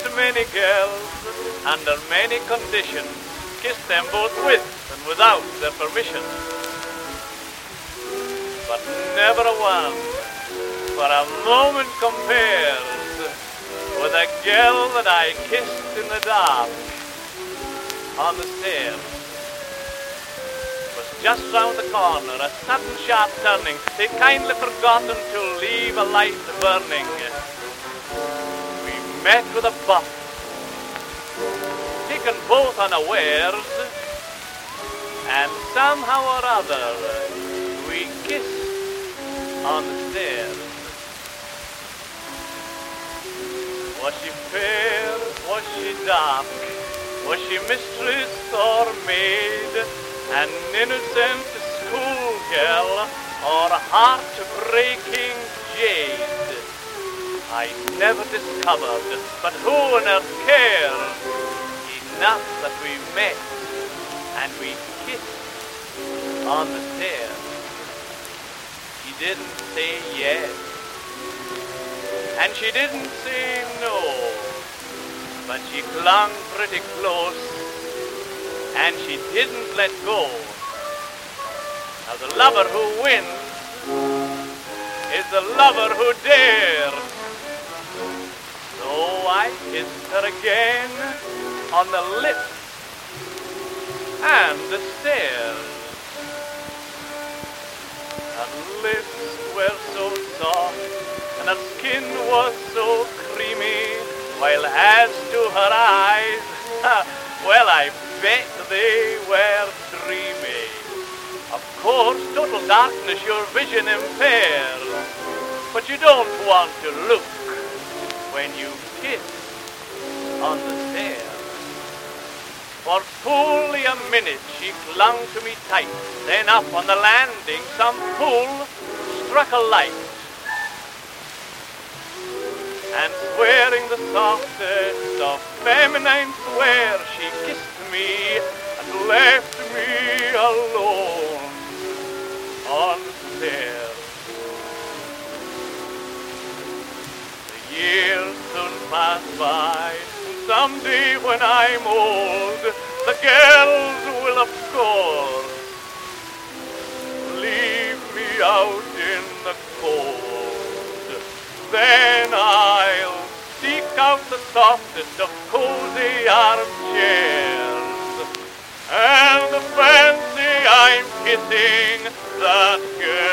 many girls, under many conditions, kissed them both with and without their permission. But never one for a moment compares with a girl that I kissed in the dark on the stairs. It was just round the corner, a sudden sharp turning. They'd kindly forgotten to leave a light burning. We met with a bump, taken both unawares, and somehow or other we kissed on the stairs. Was she fair? Was she dark? Was she mistress or maid? An innocent schoolgirl or a heart-breaking jade? I never discovered, but who on earth cares? Enough that we met and we kissed on the stairs. She didn't say yes, and she didn't say no, but she clung pretty close, and she didn't let go. Now the lover who wins is the lover who dares. So I kissed her again on the lips and the stairs. Her lips were so soft, and her skin was so creamy, while as to her eyes, well, I bet they were dreamy. Of course, total darkness your vision impairs, but you don't want to look when you kiss on the stairs. For fully a minute she clung to me tight, then up on the landing some fool struck a light. And swearing the softest of feminine swear, she kissed me and left me alone on the stairs. The years soon pass by, and someday when I'm old, the girls will of course leave me out in the cold. Then I'll seek out the softest of cozy armchairs and fancy I'm kissing that girl.